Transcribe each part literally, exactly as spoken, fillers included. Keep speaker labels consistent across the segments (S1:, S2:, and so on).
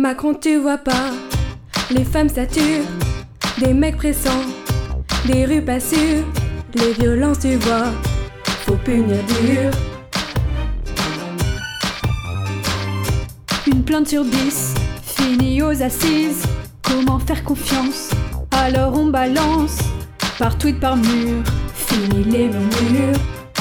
S1: Macron, tu vois pas, les femmes saturent, des mecs pressants, des rues pas sûres, les violences tu vois, faut punir dur.
S2: Une plainte sur dix, finit aux assises. Comment faire confiance? Alors on balance, par tweet, par mur,
S1: fini les murmures.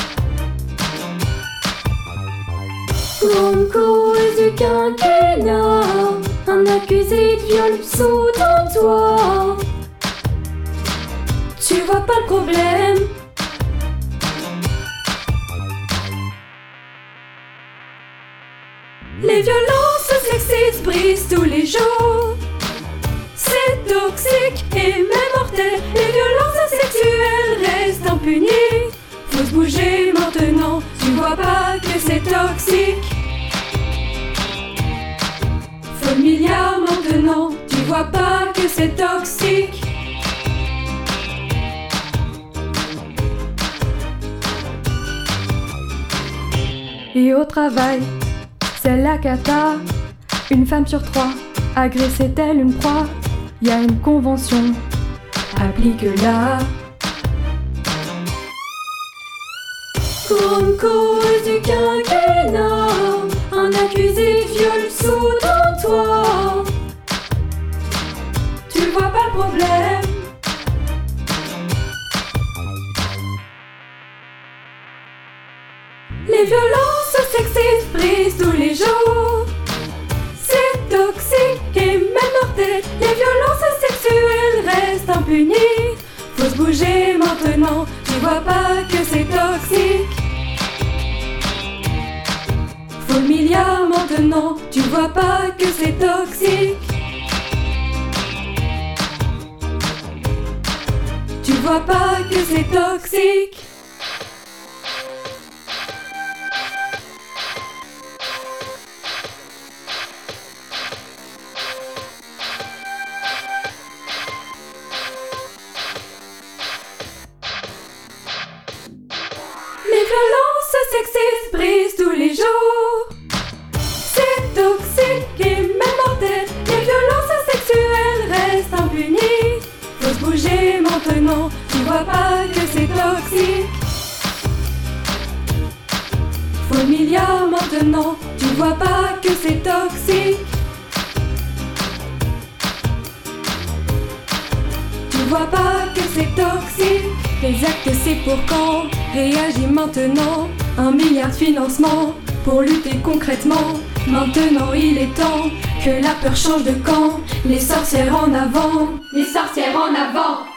S1: Grande cause du quinquennat, un accusé de viol sous ton toit. Tu vois pas le problème? Les violences sexistes brisent tous les jours. C'est toxique et même mortel. Les violences sexuelles restent impunies. Faut se bouger maintenant, tu vois pas que c'est toxique. Faut le milliard maintenant, tu vois pas que c'est toxique.
S2: Et au travail, c'est la cata. Une femme sur trois, agressée telle une proie. Y a une convention,
S1: applique-la. Grande cause du quinquennat, un accusé de viol sous ton toit. Tu vois pas le problème? Les violences sexistes brisent tous les jours. C'est toxique et même mortel. Les violences sexuelles restent impunies. Faut se bouger maintenant, tu vois pas que c'est toxique. Faut le milliard maintenant, tu vois pas que c'est toxique. Tu vois pas que c'est toxique. Les violences sexistes brisent tous les jours. C'est toxique et même mortel. Les violences sexuelles restent impunies. Faut se bouger maintenant, tu vois pas que c'est toxique. Faut le milliard maintenant, tu vois pas que c'est toxique. Tu vois pas que c'est toxique. Les actes c'est pour quand? Réagis maintenant. Un milliard de financement pour lutter concrètement. Maintenant il est temps que la peur change de camp. Les sorcières en avant.
S3: Les sorcières en avant.